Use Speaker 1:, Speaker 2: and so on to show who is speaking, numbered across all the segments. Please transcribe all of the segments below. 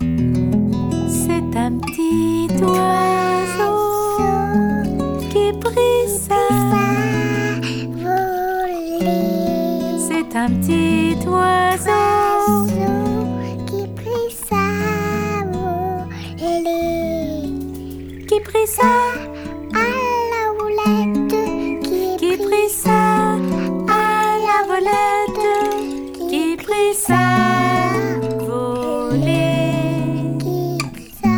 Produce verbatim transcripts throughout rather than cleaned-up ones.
Speaker 1: C'est un petit oiseau qui prit sa volée. C'est un petit oiseau
Speaker 2: qui prit sa volée.
Speaker 1: qui prit sa
Speaker 2: À la roulette,
Speaker 1: qui prit ça à la volette, qui prit ça volée.
Speaker 2: qui prit sa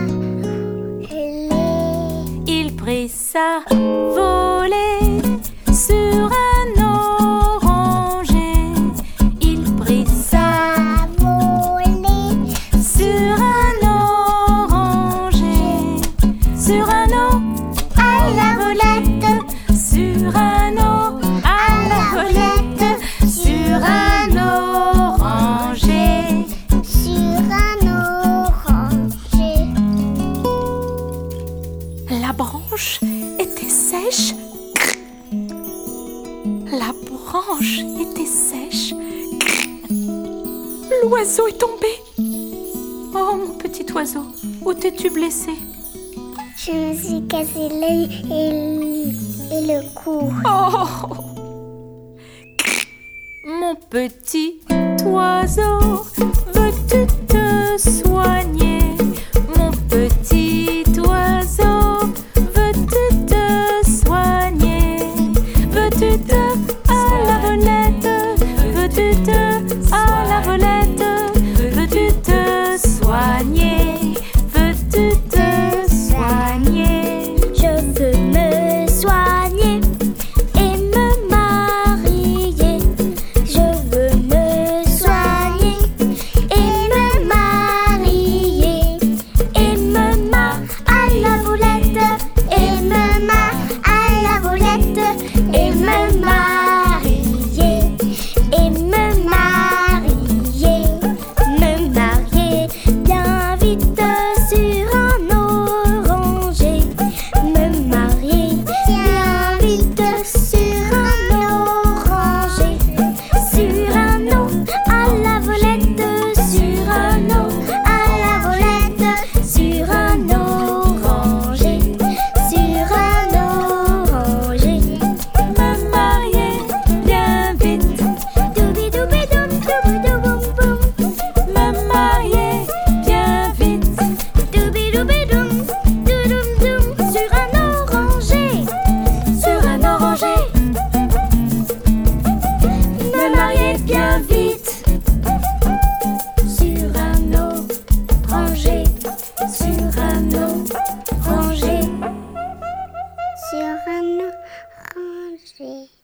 Speaker 2: volée.
Speaker 1: Il prit sa volée sur un oranger. Il prit sa
Speaker 2: Volée
Speaker 1: sur un oranger. Sur un o
Speaker 2: à la volette,
Speaker 1: sur un o à la volette. Sur un oranger.
Speaker 2: sur un oranger.
Speaker 1: La branche était sèche. La branche était sèche. L'oiseau est tombé. Oh, mon petit oiseau, où t'es-tu blessé?
Speaker 2: Je me suis cassé l'œil et, le- et le cou.
Speaker 1: Oh, mon petit oiseau, veux-tu te soigner? Mon petit oiseau, veux-tu te soigner? Veux-tu te à la volette? Veux-tu te à la volette? Veux-tu te soigner? Veux-tu te soigner?
Speaker 2: Je veux me soigner et me marier. Je veux me soigner et me marier. Et me ma à la volette. Et me ma à la volette. Et me marier. Et me marier. Me marier bien vite sur un oranger. Me marier bien vite sur un oranger. Sur un o à la volette. Sur un o à la volette. Sur un oranger. Sur un oranger.
Speaker 1: Me marier bien vite,
Speaker 2: Doubi-doubi-doum, doubi-douboum-boum.
Speaker 1: me marier bien vite.
Speaker 2: Doubi-doubi-doum, doudoum-doum. Sur un oranger.
Speaker 1: Sur un oranger, me marier bien vite.
Speaker 2: Sur un oranger. Sur un oranger. Sur un oranger.